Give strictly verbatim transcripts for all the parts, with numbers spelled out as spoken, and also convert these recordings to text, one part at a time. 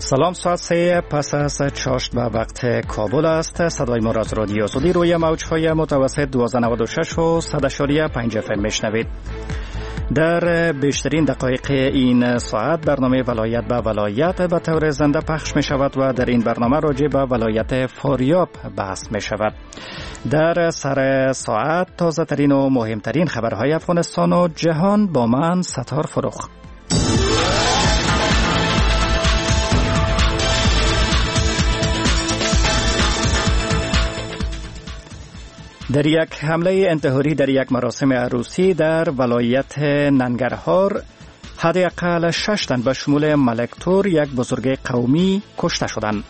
سلام، ساعت سه پس از چاشت به وقت کابل است. صدای ما را از رادیو آزادی روی موج‌های متوسط دویست و نود و شش و صد و پنج اف ام میشنوید. در بیشترین دقایق این ساعت برنامه ولایت به ولایت به طور زنده پخش می شود و در این برنامه راجع به ولایت فاریاب بحث می شود. در سر ساعت تازه ترین و مهمترین خبرهای افغانستان و جهان با من ستار فروخ. در یک حمله انتحاری در یک مراسم عروسی در ولایت ننگرهار حداقل شش تن به شمول ملک تور، یک بزرگ قومی، کشته شدند.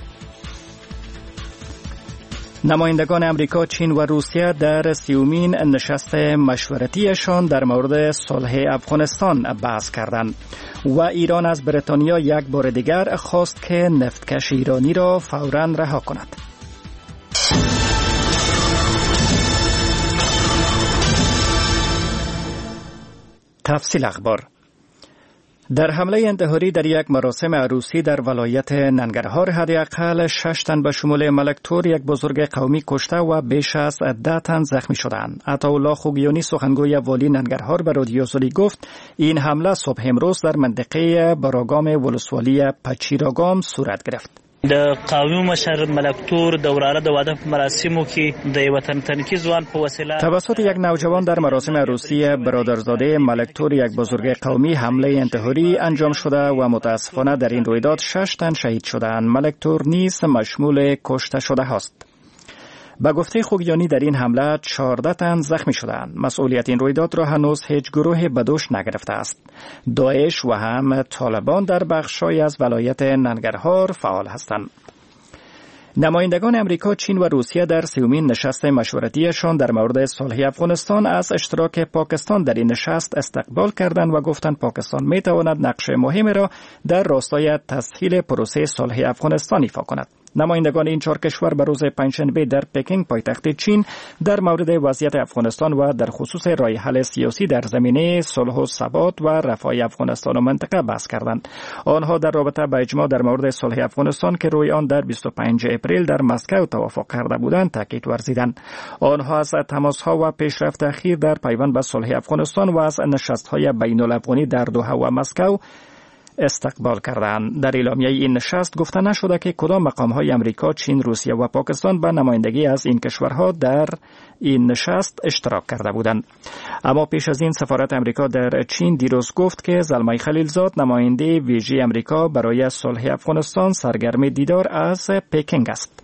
نمایندگان امریکا، چین و روسیه در سیومین نشست مشورتیشان در مورد صلح افغانستان بحث کردند و ایران از بریتانیا یک بار دیگر خواست که نفتکش ایرانی را فوراً رها کند. تفصیل اخبار. در حمله انتحاری در یک مراسم عروسی در ولایت ننگرهار حداقل شش تن به شمول ملک تور، یک بزرگ قومی، کشته و بیش از ده تن زخمی شدند. عطاالله خوگیانی، سخنگوی والی ننگرهار، به رادیو آزادی گفت این حمله صبح امروز در منطقه براگام ولسوالی پچیراگام صورت گرفت. د قومي مشر ملک تور د وراره د واده په مراسمو کې د وطن تنکي ځوان په وسیله توسط یک نوجوان در مراسم عروسی برادرزاده ملک تور، یک بزرگ قومی، حمله انتحاری انجام شده و متاسفانه در این رویداد شش تن شهید شدند. ملک تور نیز مشمول کشته شده است. به گفته خوگیانی در این حمله چهارده تن زخمی شدند. مسئولیت این رویداد را هنوز هیچ گروه به دوش نگرفته است. داعش و هم طالبان در بخش‌های از ولایت ننگرهار فعال هستند. نمایندگان امریکا، چین و روسیه در سیومین نشست مشورتیشان در مورد صلح افغانستان از اشتراک پاکستان در این نشست استقبال کردند و گفتند پاکستان می تواند نقش مهمی را در راستای تسهیل پروسه صلح افغانستان ایفا کند. نمایندگان این چهار کشور به روز پنجشنبه در پکینگ، پایتخت چین، در مورد وضعیت افغانستان و در خصوص راه حل سیاسی در زمینه صلح و ثبات و رفاه افغانستان و منطقه بحث کردند. آنها در رابطه با اجماع در مورد صلح افغانستان که روی آن در بیست و پنجم اپریل در مسکو توافق کرده بودند تاکید ورزیدند. آنها از تماس‌ها و پیشرفت اخیر در پیوند به صلح افغانستان و از نشست‌های بین‌الافغانی در دوحه و مسکو استقبال کردند. در اعلامیه این نشست گفته نشده که کدام مقام‌های امریکا، چین، روسیه و پاکستان به نمایندگی از این کشورها در این نشست اشتراک کرده بودند. اما پیش از این سفارت امریکا در چین دیروز گفت که زلمه خلیلزاد، نماینده ویژه امریکا برای صلح افغانستان، سرگرم دیدار از پکینگ است.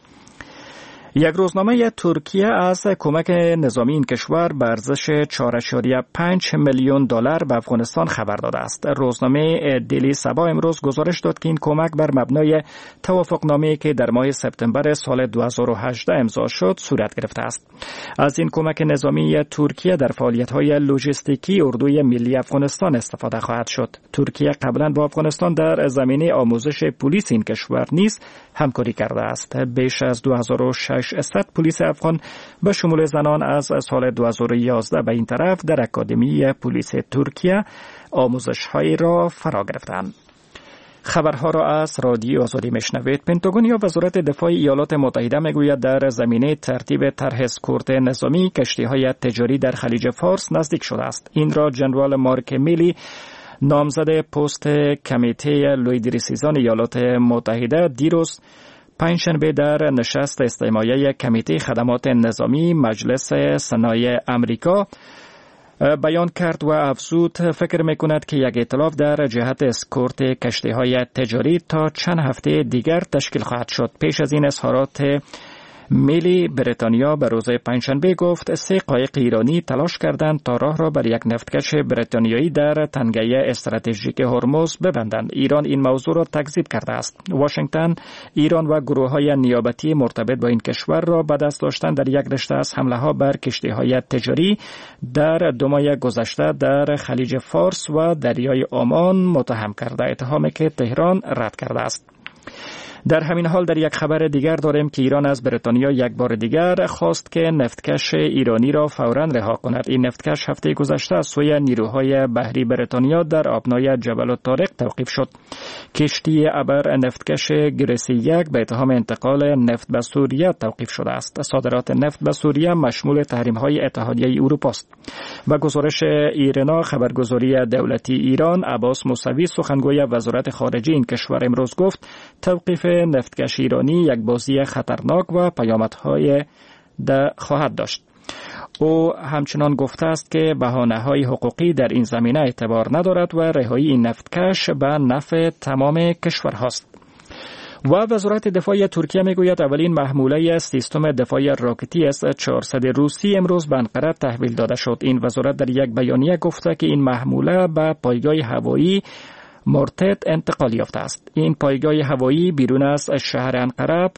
یک روزنامه ترکیه از کمک نظامی این کشور به ارزش چهار ممیز پنج میلیون دلار به افغانستان خبر داده است. روزنامه دیلی سبا امروز گزارش داد که این کمک بر مبنای توافقنامه‌ای که در ماه سپتامبر سال دو هزار و هجده امضا شد صورت گرفته است. از این کمک نظامی ترکیه در فعالیت‌های لوجستیکی اردوی ملی افغانستان استفاده خواهد شد. ترکیه قبلا با افغانستان در زمینه آموزش پلیس این کشور نیز همکاری کرده است. بیش از دو هزار و ششصد پلیس افغان به شمول زنان از سال دو هزار و یازده به این طرف در اکادمی پلیس ترکیه آموزش‌هایی را فرا گرفتند. خبرها را از رادیو آزادی میشنوید. پنتاگون یا وزارت دفاع ایالات متحده میگوید در زمینه ترتیب طرح اسکورت نظامی کشتی‌های تجاری در خلیج فارس نزدیک شده است. این را جنرال مارک میلی، نامزد پست کمیته لویدریسیزان ایالات متحده، دیروز پنجشنبه در نشست استماعی کمیته خدمات نظامی مجلس صنایع امریکا بیان کرد و افزود فکر میکند که یک ائتلاف در جهت اسکورت کشتی‌های تجاری تا چند هفته دیگر تشکیل خواهد شد. پیش از این اظهارات میلی، بریتانیا به روز پنجشنبه گفت سه قایق ایرانی تلاش کردند تا راه را بر یک نفتکش بریتانیایی در تنگه استراتژیک هرمز ببندند. ایران این موضوع را تکذیب کرده است. واشنگتن، ایران و گروه‌های نیابتی مرتبط با این کشور را به دست داشتن در یک رشته از حمله‌ها بر کشتی‌های تجاری در دو ماه گذشته در خلیج فارس و دریای عمان متهم کرده، اتهامی که تهران رد کرده است. در همین حال در یک خبر دیگر داریم که ایران از بریتانیا یک بار دیگر خواست که نفتکش ایرانی را فوراً رها کند. این نفتکش هفته گذشته از سوی نیروهای بحری بریتانیا در آبنای جبل الطارق توقیف شد. کشتی ابر نفتکش گریسی یک به اتهام انتقال نفت به سوریه توقیف شده است. صادرات نفت به سوریه مشمول تحریم‌های اتحادیه اروپا است. و گزارش ایرنا، خبرگزاری دولتی ایران، عباس موسوی سخنگوی وزارت خارجه این کشور امروز گفت توقیف نفتکش ایرانی یک بازی خطرناک و پیامدهای ده خواهد داشت. او همچنان گفته است که بهانه‌های حقوقی در این زمینه اعتبار ندارد و رهایی این نفتکش به نفع تمام کشورهاست. و وزارت دفاع ترکیه میگوید اولین محموله سیستم دفاعی راکتی اس چهارصد روسی امروز به انقره تحویل داده شد. این وزارت در یک بیانیه گفته که این محموله به پایگاه هوایی مرتد انتقال یافته است. این پایگاه هوایی بیرون از شهر انقره